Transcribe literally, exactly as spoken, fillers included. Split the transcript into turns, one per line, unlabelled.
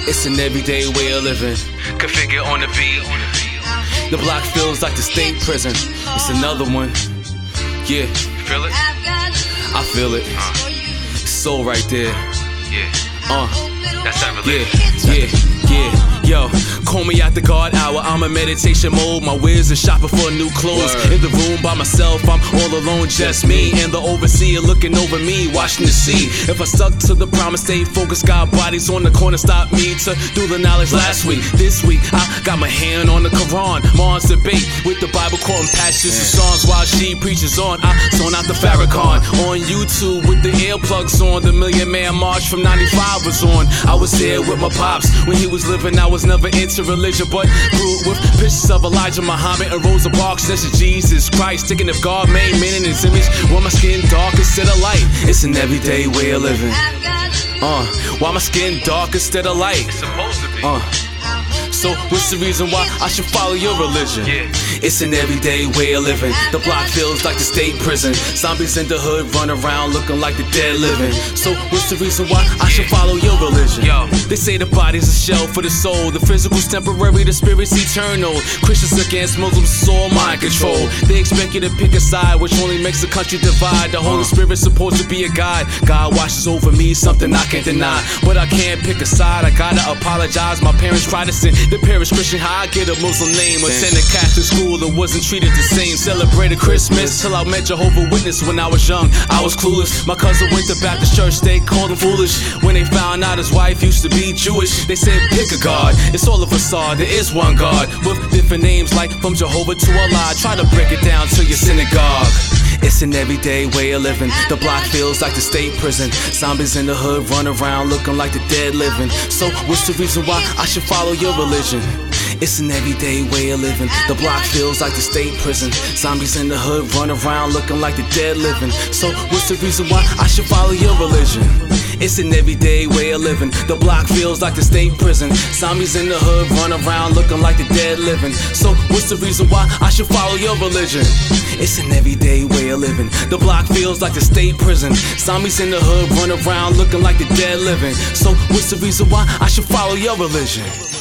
It's an everyday way of living. Configure on the beat. The block feels like the state prison. It's another one. Yeah, you feel it? I feel it. Uh. Soul right there. Yeah. Uh. That's that religion. Yeah, yeah, yeah. Yo, call me at the guard hour, I'm in meditation mode. My whiz is shopping for new clothes. Word. In the room by myself, I'm all alone, just me. And the overseer looking over me, watching to see if I stuck to the promise, stay focused. Got bodies on the corner, stop me to do the knowledge last week. This week, I got my hand on the Quran. Mom's debate with the Bible quoting passages and songs while she preaches on. I zone out the Farrakhan on YouTube with the earplugs on. The Million Man March from ninety-five was on. I was there with my pops when he was living. I was never into religion, but grew with pictures of Elijah Muhammad and Rosa Parks. This is Jesus Christ, thinking if God made man in his image, why my skin dark instead of light? It's an everyday way of living. Uh, why my skin dark instead of light? It's supposed to be. Uh, so what's the reason why I should follow your religion? Yeah. It's an everyday way of living. The block feels like the state prison. Zombies in the hood run around looking like the dead living. So what's the reason why I should follow your religion? Yo. They say the body's a shell for the soul. The physical's temporary, the spirit's eternal. Christians against Muslims, it's all mind control. They expect you to pick a side, which only makes the country divide. The Holy Spirit's supposed to be a guide. God watches over me, something I can't deny. But I can't pick a side, I gotta apologize. My parents Protestant, the parents Christian. How I get a Muslim name? Attended Catholic school that wasn't treated the same. Celebrated Christmas till I met Jehovah's Witness when I was young. I was clueless. My cousin went to Baptist church, they called him foolish. When they found out his wife used to be Jewish, they said pick a God. It's all a facade, there is one God with different names like from Jehovah to Allah. Try to break it down to your synagogue. It's an everyday way of living. The block feels like the state prison. Zombies in the hood run around looking like the dead living. So what's the reason why I should follow your religion? It's an everyday way of living. The block feels like the state prison. Zombies in the hood run around looking like the dead living. So what's the reason why I should follow your religion? It's an everyday way of living. The block feels like the state prison. Zombies in the hood run around looking like the dead living. So what's the reason why I should follow your religion? It's an everyday way of living. The block feels like the state prison. Zombies in the hood run around looking like the dead living. So what's the reason why I should follow your religion?